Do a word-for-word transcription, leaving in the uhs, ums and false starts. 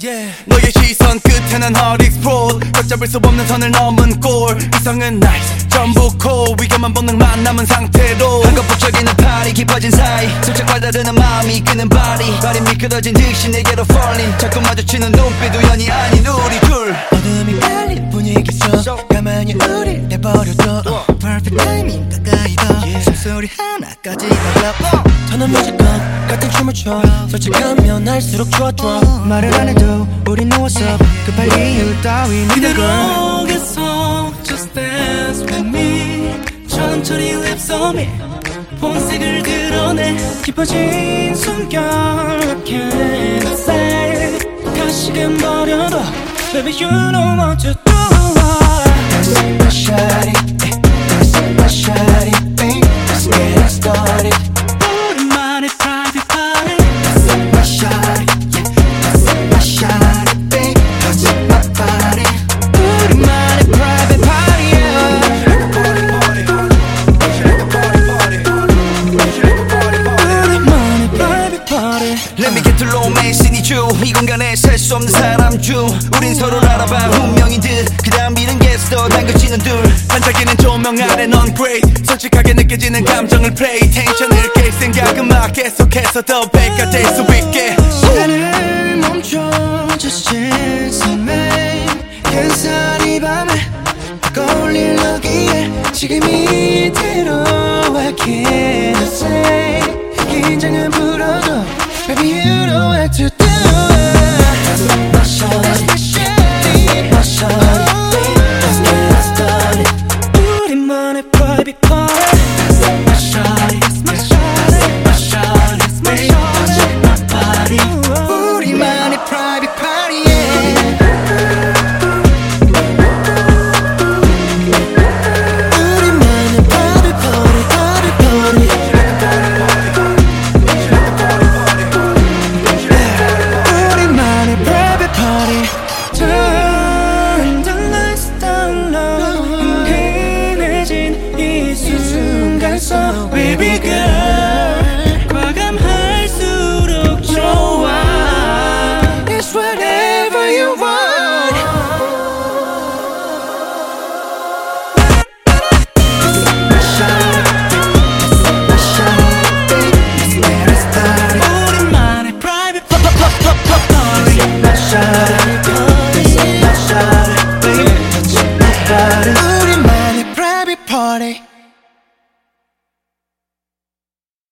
yeah. 너의 시선 끝에는 hard explode 걷잡을 수 없는 선을 넘은 골 이성은 nice 전부 cold 위험한 본능만 남은 상태로 한껏 북적이는 팔이 깊어진 사이 슬쩍 빨다드는 마음이 끄는 발이 발이 미끄러진 듯이 내게로 falling 자꾸 마주치는 눈빛 우연이 아닌 우리 둘 어둠이 깔린 분위기 속 가만히 우릴 내버려둬 Perfect timing 가까이 더 숨소리 하나까지 날라 더는 무조건 같은 춤을 춰 솔직하면 할수록 좋아 좋아 말을 안 해도 우린 누웠어 급할 이유 따윈 이대로 계속 Just dance with me 천천히 lips on me 본색을 드러내 깊어진 숨결 I can't say 다시금 버려도 Baby you know what to do That's my shawty That's my shawty babe Let's get it started 우리만의 private party That's my shawty That's my shawty babe Touch my body 우리만의 private party 우리만의 private party Let me get to romance in you 이 공간에 살 수 없는 사람 중 우린 서로를 알아봐 운명인 듯 그 다음 미는 게스터 당겨지는 둘 반짝이는 조명 아래 넌 great 솔직하게 느껴지는 감정을 play 텐션을 깰 생각은 막 계속해서 더 배가 될 수 있게 시간을 멈춰 Just chance and make 근사한 이 밤에 꺼올릴 너기에 지금 이대로 I can't say 긴장은 풀어줘 Baby you know what to do That's my shawty That's my shawty Let's get it started 우리만의 private party That's my shawty That's my shawty My shawty That's my shawty Touch my body 우리만의 private party yeah. 우리만의 private party private party 우리만의 private party Turn the lights down low 은근해진 이 순간 속 Baby girl 과감할수록 좋아 It's what